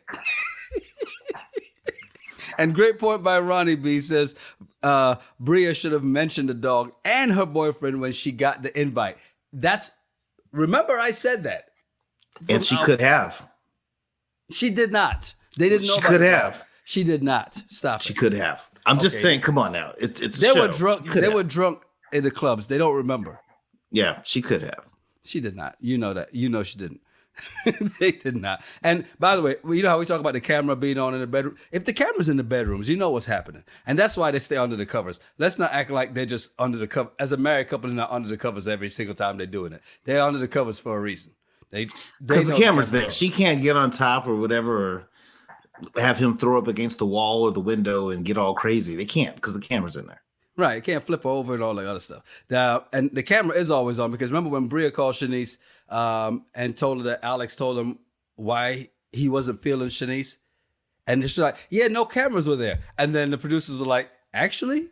[SPEAKER 1] And great point by Ronnie B says, uh, Bria should have mentioned the dog and her boyfriend when she got the invite. That's, remember I said that.
[SPEAKER 2] And she could have.
[SPEAKER 1] She did not. They didn't know
[SPEAKER 2] she
[SPEAKER 1] about
[SPEAKER 2] could
[SPEAKER 1] that.
[SPEAKER 2] have.
[SPEAKER 1] She did not. Stop
[SPEAKER 2] She
[SPEAKER 1] it.
[SPEAKER 2] could have. I'm
[SPEAKER 1] okay.
[SPEAKER 2] just saying, come on now. It's it's a
[SPEAKER 1] They
[SPEAKER 2] show.
[SPEAKER 1] were drunk. They
[SPEAKER 2] have.
[SPEAKER 1] were drunk in the clubs. They don't remember.
[SPEAKER 2] Yeah, she could have.
[SPEAKER 1] She did not. You know that. You know she didn't. They did not. And by the way, you know how we talk about the camera being on in the bedroom? If the camera's in the bedrooms, you know what's happening. And that's why they stay under the covers. Let's not act like they're just under the cover. As a married couple, they're not under the covers every single time they're doing it. They're under the covers for a reason. They
[SPEAKER 2] Because the camera's the camera there. She can't get on top or whatever, or have him throw up against the wall or the window and get all crazy. They can't because the camera's in there.
[SPEAKER 1] Right. You can't flip over and all that other stuff. Now, and the camera is always on because remember when Bria called Shanice um, and told her that Alex told him why he wasn't feeling Shanice? And she's like, yeah, no cameras were there. And then the producers were like, actually?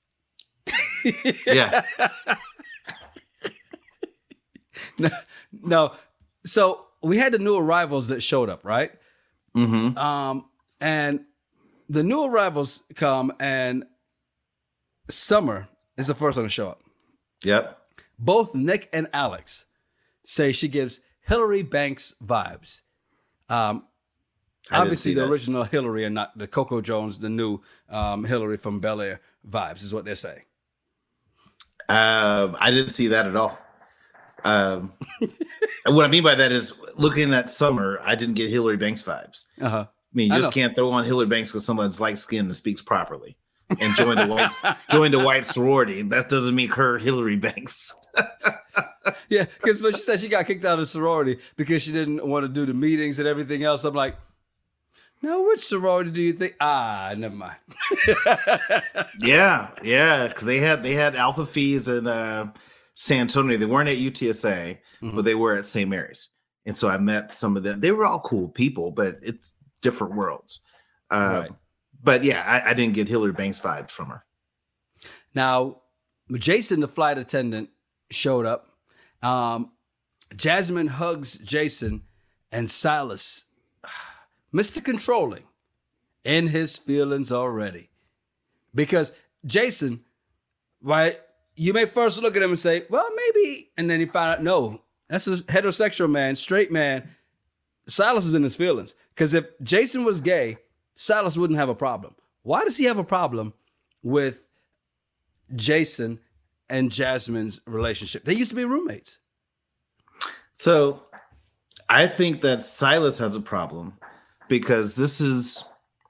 [SPEAKER 2] Yeah.
[SPEAKER 1] no, no. So we had the new arrivals that showed up, right?
[SPEAKER 2] Mm-hmm.
[SPEAKER 1] Um, and the new arrivals come and Summer is the first one to show up.
[SPEAKER 2] Yep.
[SPEAKER 1] Both Nick and Alex say she gives Hillary Banks vibes. Um, obviously the that. original Hillary and not the Coco Jones, the new um, Hillary from Bel Air vibes is what they're saying.
[SPEAKER 2] Um, I didn't see that at all. Um, and what I mean by that is looking at Summer, I didn't get Hillary Banks vibes.
[SPEAKER 1] Uh-huh.
[SPEAKER 2] I mean, you I just know. can't throw on Hillary Banks because someone's light skinned and speaks properly. and join the white join the white sorority. That doesn't make her Hillary Banks.
[SPEAKER 1] Yeah, because when she said she got kicked out of the sorority because she didn't want to do the meetings and everything else, I'm like, no, which sorority do you think? Ah, never mind.
[SPEAKER 2] yeah, yeah, because they had they had Alpha Phi's in uh, San Antonio. They weren't at U T S A, mm-hmm. but they were at Saint Mary's, and so I met some of them. They were all cool people, but it's different worlds. Uh, right. But yeah, I, I didn't get Hillary Banks vibes from her.
[SPEAKER 1] Now, Jason, the flight attendant, showed up. Um, Jasmine hugs Jason, and Silas, Mister Controlling, in his feelings already. Because Jason, right, you may first look at him and say, well, maybe, and then you find out, no, that's a heterosexual man, straight man. Silas is in his feelings. Because if Jason was gay, Silas wouldn't have a problem. Why does he have a problem with Jason and Jasmine's relationship? They used to be roommates.
[SPEAKER 2] So I think that Silas has a problem because this is,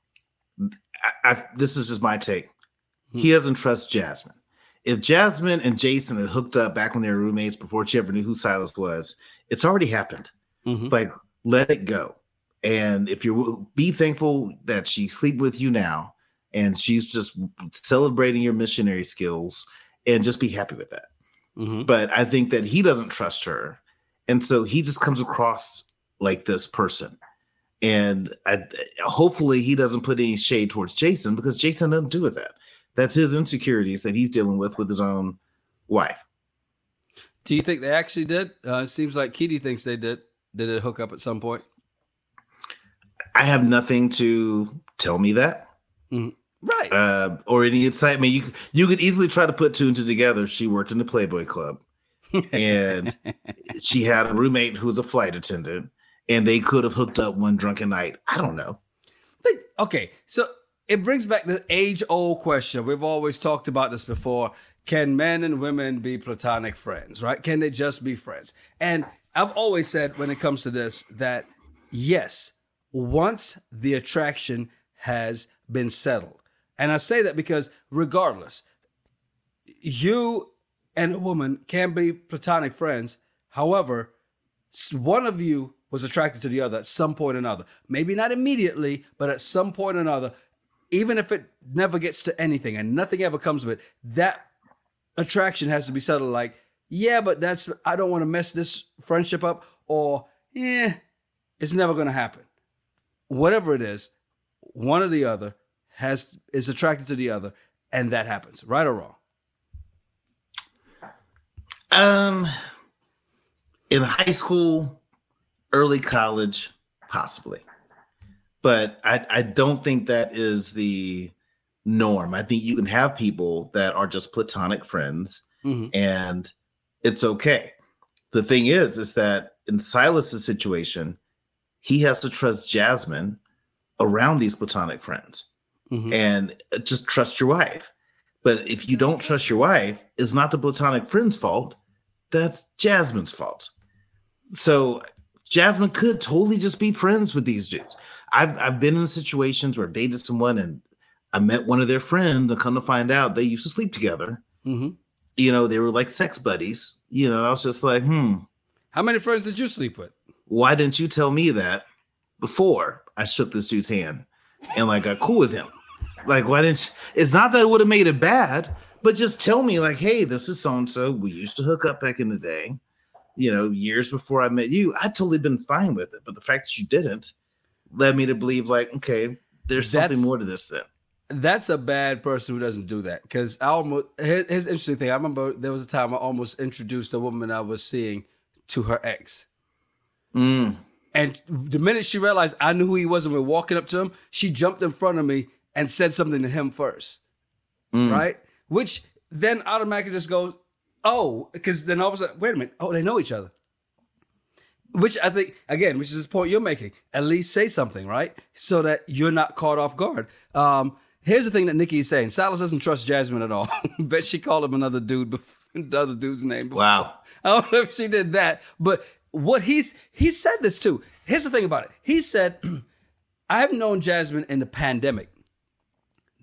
[SPEAKER 2] I, I, this is just my take. Hmm. He doesn't trust Jasmine. If Jasmine and Jason had hooked up back when they were roommates before she ever knew who Silas was, it's already happened. Mm-hmm. Like, let it go. And if you be thankful that she sleep with you now and she's just celebrating your missionary skills, and just be happy with that. Mm-hmm. But I think that he doesn't trust her. And so he just comes across like this person. And I, hopefully he doesn't put any shade towards Jason because Jason doesn't do with that. That's his insecurities that he's dealing with with his own wife.
[SPEAKER 1] Do you think they actually did? Uh, it seems like Keedy thinks they did. Did it hook up at some point?
[SPEAKER 2] I have nothing to tell me that.
[SPEAKER 1] Mm-hmm. Right.
[SPEAKER 2] Uh, or any insight. I mean, you, you could easily try to put two and two together. She worked in the Playboy Club and she had a roommate who was a flight attendant and they could have hooked up one drunken night. I don't know.
[SPEAKER 1] But, okay. So it brings back the age old question. We've always talked about this before. Can men and women be platonic friends, right? Can they just be friends? And I've always said when it comes to this that yes, once the attraction has been settled. And I say that because regardless, you and a woman can be platonic friends. However, one of you was attracted to the other at some point or another. Maybe not immediately, but at some point or another, even if it never gets to anything and nothing ever comes of it, that attraction has to be settled like, yeah, but that's, I don't want to mess this friendship up, or yeah, it's never going to happen. Whatever it is, one or the other has is attracted to the other, and that happens, right or wrong?
[SPEAKER 2] Um, in high school, early college, possibly, but I, I don't think that is the norm. I think you can have people that are just platonic friends, mm-hmm. and it's okay. The thing is, is that in Silas's situation, he has to trust Jasmine around these platonic friends. Mm-hmm. And just trust your wife. But if you don't trust your wife, it's not the platonic friend's fault. That's Jasmine's fault. So Jasmine could totally just be friends with these dudes. I've I've been in situations where I dated someone and I met one of their friends and come to find out they used to sleep together. Mm-hmm. You know, they were like sex buddies. You know, I was just like, hmm.
[SPEAKER 1] How many friends did you sleep with?
[SPEAKER 2] Why didn't you tell me that before I shook this dude's hand and like got cool with him? Like, why didn't you? It's not that it would have made it bad, but just tell me like, hey, this is so-and-so. We used to hook up back in the day, you know, years before I met you. I'd totally been fine with it. But the fact that you didn't led me to believe like, okay, there's that's, something more to this then.
[SPEAKER 1] That's a bad person who doesn't do that. Because I almost, here's, here's the interesting thing. I remember there was a time I almost introduced a woman I was seeing to her ex. Mm. And the minute she realized I knew who he was and we were walking up to him, she jumped in front of me and said something to him first, mm. right? Which then automatically just goes, oh, because then all of a sudden, wait a minute, oh, they know each other. Which I think, again, which is the point you're making, at least say something, right? So that you're not caught off guard. Um, here's the thing that Nikki is saying. Silas doesn't trust Jasmine at all. Bet she called him another dude, before, the other dude's name. Before.
[SPEAKER 2] Wow.
[SPEAKER 1] I don't know if she did that, but what he's, he said this too. Here's the thing about it. He said, I've known Jasmine in the pandemic.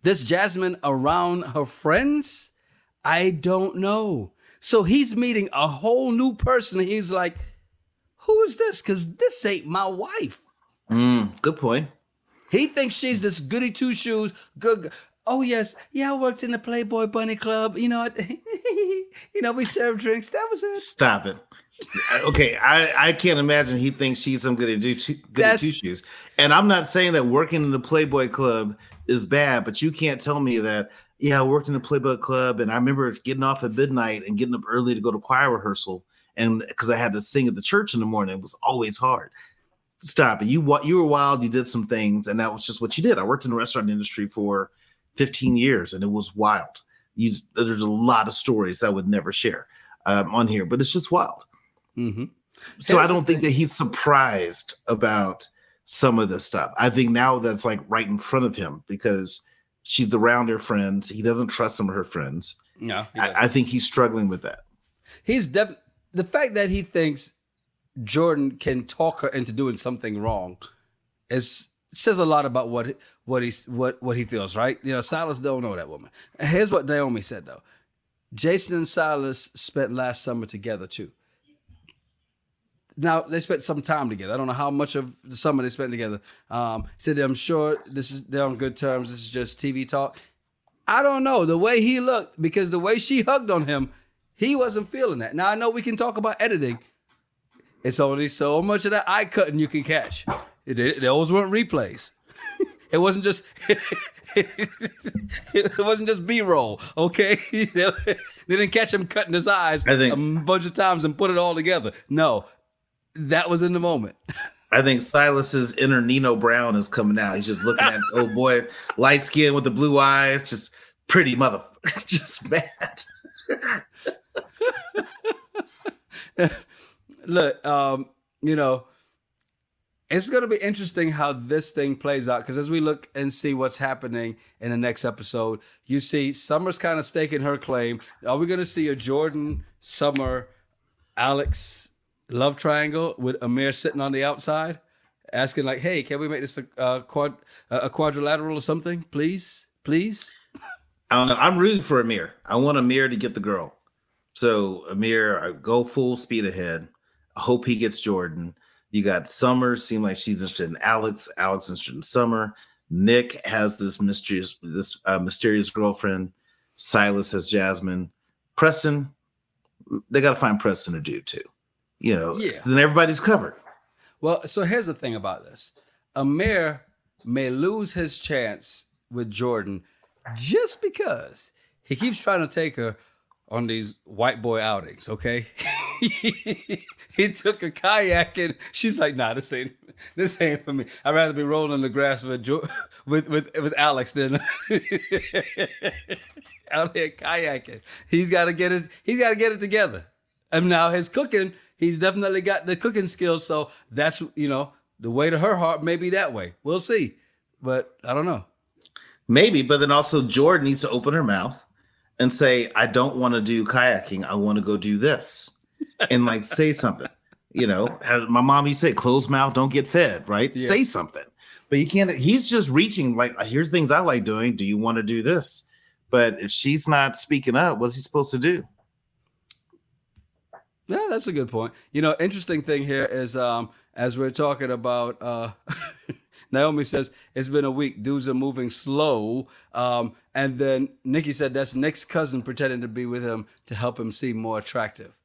[SPEAKER 1] this Jasmine around her friends? I don't know. So he's meeting a whole new person. And he's like, who is this? Because this ain't my wife.
[SPEAKER 2] Mm, good point.
[SPEAKER 1] He thinks she's this goody two shoes. Good. Oh yes, yeah. I worked in the Playboy Bunny Club. You know, you know, we serve drinks. That was it.
[SPEAKER 2] Stop it. Okay, I, I can't imagine he thinks she's some goody two goody two shoes. And I'm not saying that working in the Playboy Club is bad, but you can't tell me that. Yeah, I worked in the Playboy Club, and I remember getting off at midnight and getting up early to go to choir rehearsal, and because I had to sing at the church in the morning, it was always hard. Stop it. You you were wild. You did some things, and that was just what you did. I worked in the restaurant industry for fifteen years, and it was wild. You, there's a lot of stories I would never share um, on here, but it's just wild.
[SPEAKER 1] Mm-hmm.
[SPEAKER 2] So I don't think that he's surprised about some of this stuff. I think now that's like right in front of him because she's around her friends. He doesn't trust some of her friends.
[SPEAKER 1] No,
[SPEAKER 2] I, I think he's struggling with that.
[SPEAKER 1] He's def- the fact that he thinks Jordan can talk her into doing something wrong is says a lot about what what he's what what he feels, right? You know, Silas don't know that woman. Here's what Naomi said though. Jason and Silas spent last summer together too. Now they spent some time together. I don't know how much of the summer they spent together. Um, said I'm sure this is they're on good terms. This is just T V talk. I don't know the way he looked because the way she hugged on him, he wasn't feeling that. Now I know we can talk about editing. It's only so much of that eye cutting you can catch. It, it, those weren't replays. It wasn't just it wasn't just B-roll, okay? They didn't catch him cutting his eyes
[SPEAKER 2] I think,
[SPEAKER 1] a bunch of times and put it all together. No, that was in the moment.
[SPEAKER 2] I think Silas's inner Nino Brown is coming out. He's just looking at oh boy, light skin with the blue eyes, just pretty mother, just mad.
[SPEAKER 1] Look, um, you know, it's going to be interesting how this thing plays out because as we look and see what's happening in the next episode, you see Summer's kind of staking her claim. Are we going to see a Jordan, Summer, Alex love triangle with Amir sitting on the outside asking like, hey, can we make this a, a, quad, a quadrilateral or something? Please, please.
[SPEAKER 2] I don't know. I'm rooting for Amir. I want Amir to get the girl. So Amir, go full speed ahead. I hope he gets Jordan. You got Summer, seem like she's interested in Alex. Alex interested in Summer. Nick has this mysterious, this uh, mysterious girlfriend. Silas has Jasmine. Preston, they got to find Preston a dude too. You know,
[SPEAKER 1] yeah.
[SPEAKER 2] So then everybody's covered.
[SPEAKER 1] Well, so here's the thing about this. Amir may lose his chance with Jordan just because he keeps trying to take her on these white boy outings, okay? He took a kayak and she's like, nah, this ain't this ain't for me. I'd rather be rolling in the grass with with with, with Alex than out here kayaking. He's gotta get his he's gotta get it together. And now his cooking, he's definitely got the cooking skills. So that's, you know, the way to her heart may be that way. We'll see. But I don't know.
[SPEAKER 2] Maybe, but then also Jordan needs to open her mouth and say, I don't want to do kayaking. I want to go do this. And like say something. You know, my mom used to say, closed mouth, don't get fed, right? Yeah. Say something. But you can't, he's just reaching like, here's things I like doing. Do you want to do this? But if she's not speaking up, what's he supposed to do?
[SPEAKER 1] Yeah, that's a good point. You know, interesting thing here is um, as we're talking about, uh, Naomi says, it's been a week. Dudes are moving slow. Um, and then Nikki said that's Nick's cousin pretending to be with him to help him seem more attractive.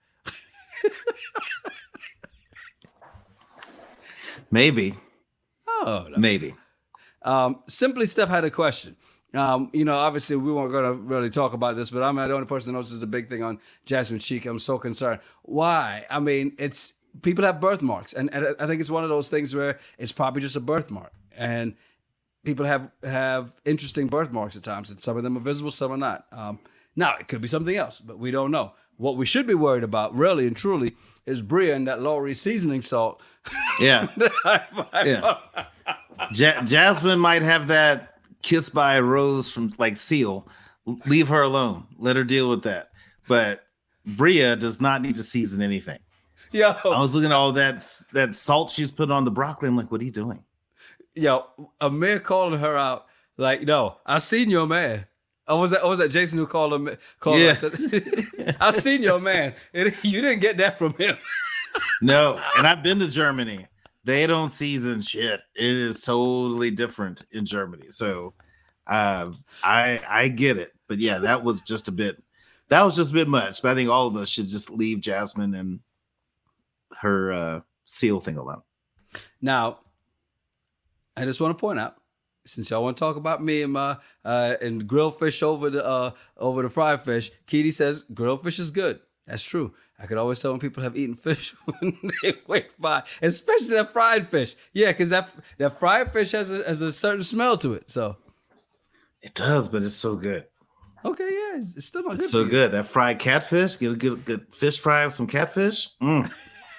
[SPEAKER 2] Maybe.
[SPEAKER 1] Oh, no.
[SPEAKER 2] Maybe.
[SPEAKER 1] Um, Simply Steph had a question. Um, you know, obviously we weren't going to really talk about this, but I'm the only person that knows this is the big thing on Jasmine Cheek. I'm so concerned. Why? I mean, it's people have birthmarks, and, and I think it's one of those things where it's probably just a birthmark, and people have have interesting birthmarks at times, and some of them are visible, some are not. Um, now it could be something else, but we don't know. What we should be worried about, really and truly, is Bria and that Lowry seasoning salt.
[SPEAKER 2] Yeah. yeah. Ja- Jasmine might have that kiss by a rose from like Seal. Leave her alone. Let her deal with that. But Bria does not need to season anything.
[SPEAKER 1] Yo.
[SPEAKER 2] I was looking at all that that salt she's put on the broccoli. I'm like, what are you doing?
[SPEAKER 1] Yo, Amir calling her out Like, no, I seen your man. Oh, was that? Oh, was that Jason who called him? Called
[SPEAKER 2] Yeah.
[SPEAKER 1] him, I seen your man. It, you didn't get that from him.
[SPEAKER 2] No, and I've been to Germany. They don't season shit. It is totally different in Germany. So, uh, I I get it. But yeah, that was just a bit. That was just a bit much. But I think all of us should just leave Jasmine and her uh, seal thing alone.
[SPEAKER 1] Now, I just want to point out, since y'all want to talk about me and my uh, and grilled fish over the uh, over the fried fish, Keedy says grilled fish is good. That's true. I could always tell when people have eaten fish when they wait by, especially that fried fish. Yeah, because that that fried fish has a, has a certain smell to it. So
[SPEAKER 2] it does, but it's so good.
[SPEAKER 1] Okay, yeah, it's, it's still not good.
[SPEAKER 2] It's so good. That fried catfish, get a good, good fish fry with some catfish. Mm.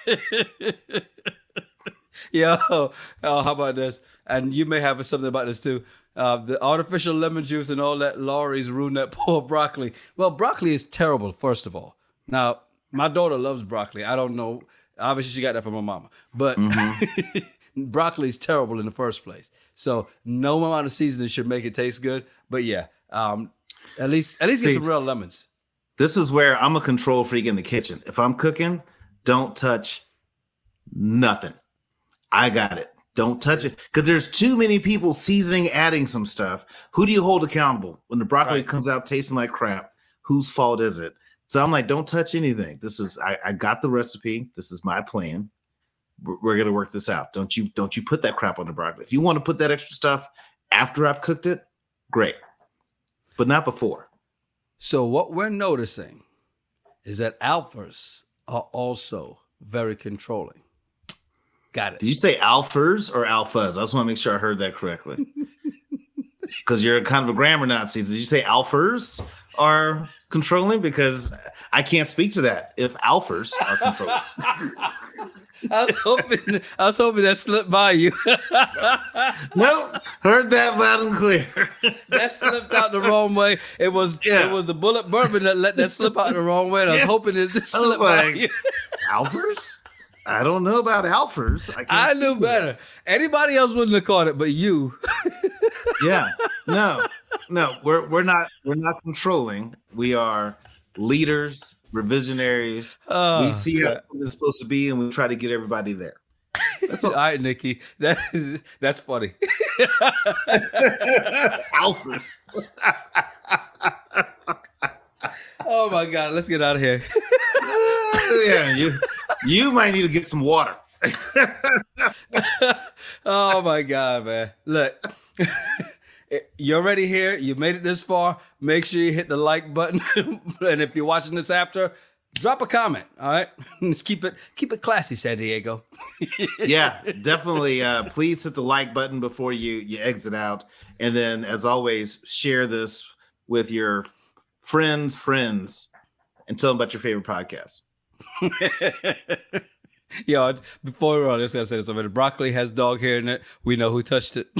[SPEAKER 1] Yo, oh, how about this? And you may have something about this too. Uh, the artificial lemon juice and all that Lawry's ruined that poor broccoli. Well, broccoli is terrible, first of all. Now, my daughter loves broccoli. I don't know. Obviously, she got that from her mama. But mm-hmm. broccoli is terrible in the first place. So no amount of seasoning should make it taste good. But yeah, um, at least at least
[SPEAKER 2] See,
[SPEAKER 1] get some real lemons.
[SPEAKER 2] This is where I'm a control freak in the kitchen. If I'm cooking, don't touch nothing. I got it. Don't touch it. Because there's too many people seasoning, adding some stuff. Who do you hold accountable? When the broccoli right. comes out tasting like crap, whose fault is it? So I'm like, don't touch anything. This is, I, I got the recipe. This is my plan. We're, we're going to work this out. Don't you, don't you put that crap on the broccoli. If you want to put that extra stuff after I've cooked it, great. But not before.
[SPEAKER 1] So what we're noticing is that alphas are also very controlling. Got it.
[SPEAKER 2] Did you say alphas or alphas? I just want to make sure I heard that correctly. Because you're kind of a grammar Nazi. Did you say alphas are controlling? Because I can't speak to that if alphas are controlling.
[SPEAKER 1] I was hoping I was hoping that slipped by you.
[SPEAKER 2] Nope, heard that loud and clear.
[SPEAKER 1] That slipped out the wrong way. It was yeah. it was the bullet bourbon that let that slip out the wrong way. And I was yeah. hoping it just slipped like, by you.
[SPEAKER 2] Alphas? I don't know about alphas. I,
[SPEAKER 1] I knew better. That. Anybody else wouldn't have caught it, but you.
[SPEAKER 2] Yeah, no, no, we're we're not we're not controlling. We are leaders. We're visionaries. Oh, we see how it's supposed to be, and we try to get everybody there.
[SPEAKER 1] That's all. All right, Nikki. That, that's funny.
[SPEAKER 2] Alphas.
[SPEAKER 1] Oh my God! Let's get out of here.
[SPEAKER 2] Yeah, you you might need to get some water.
[SPEAKER 1] Oh my God, man! Look. You're already here. You made it this far. Make sure you hit the like button. And if you're watching this after, drop a comment. All right. Just keep it keep it classy, San Diego.
[SPEAKER 2] Yeah, definitely. Uh, please hit the like button before you, you exit out. And then, as always, share this with your friends' friends and tell them about your favorite podcast.
[SPEAKER 1] Yo, before we're on, I just gotta say this already. Broccoli has dog hair in it. We know who touched it.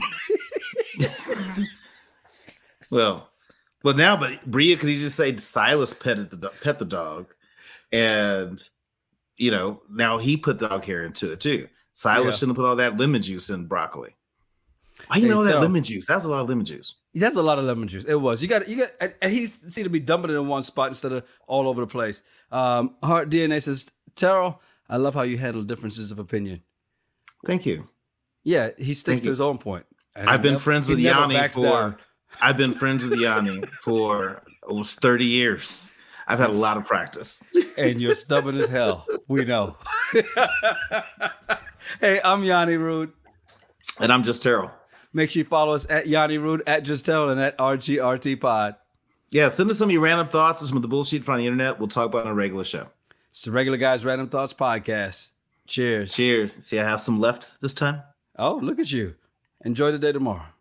[SPEAKER 2] well, well now, but Bria, could you just say Silas petted the do- pet the dog, and you know now he put dog hair into it too. Silas yeah. shouldn't have put all that lemon juice in broccoli. Why you hey, know so, that lemon juice? That's a lot of lemon juice.
[SPEAKER 1] That's a lot of lemon juice. It was. You got you got, and, and he seemed to be dumping it in one spot instead of all over the place. Um, Heart D N A says, Terrell, I love how you handle differences of opinion.
[SPEAKER 2] Thank you.
[SPEAKER 1] Yeah, he sticks
[SPEAKER 2] Thank
[SPEAKER 1] to
[SPEAKER 2] you.
[SPEAKER 1] his own point.
[SPEAKER 2] And I've been never, friends with Yanni for. Down. I've been friends with Yanni for almost thirty years. I've had a lot of practice.
[SPEAKER 1] And you're stubborn as hell. We know. Hey, I'm Yanni Rude.
[SPEAKER 2] And I'm Just Terrell.
[SPEAKER 1] Make sure you follow us at Yanni Rude, at Just Terrell, and at R G R T Pod.
[SPEAKER 2] Yeah, send us some of your random thoughts and some of the bullshit from the internet. We'll talk about it on a regular show.
[SPEAKER 1] It's the Regular Guys Random Thoughts Podcast. Cheers.
[SPEAKER 2] Cheers. See, I have some left this time.
[SPEAKER 1] Oh, look at you. Enjoy the day tomorrow.